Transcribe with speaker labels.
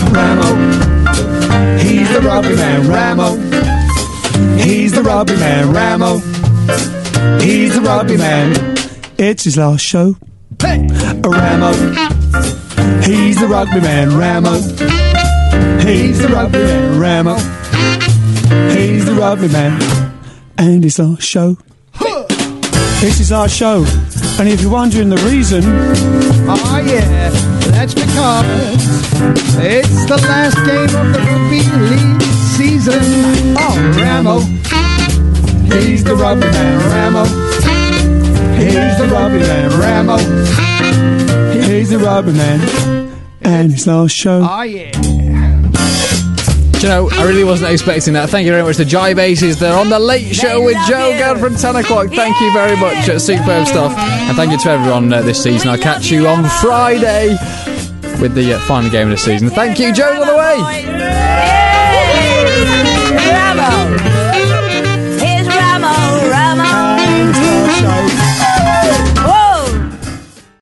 Speaker 1: Ramo. He's the rugby man, Ramo. He's the rugby man, Ramo. He's the rugby man. It's his last show. Hey, Ramo. He's the rugby man, Ramo. He's the rugby man, Ramo. He's the rugby man. And his last show. It's his last show. And if you're wondering the reason...
Speaker 2: Oh yeah, that's because it's the last game of the rugby league season. Oh, Ramo. He's the rugby man, Ramo. He's the rugby man, Ramo. He's the rugby man. And his last show. Oh yeah.
Speaker 3: Do you know, I really wasn't expecting that. Thank you very much to Jive Aces. They're on The Late Show with Joe Gad from 10 o'clock. Thank you very much. Superb stuff. And thank you to everyone this season. I'll catch you on Friday with the final game of the season. Thank you. Joe's on the way.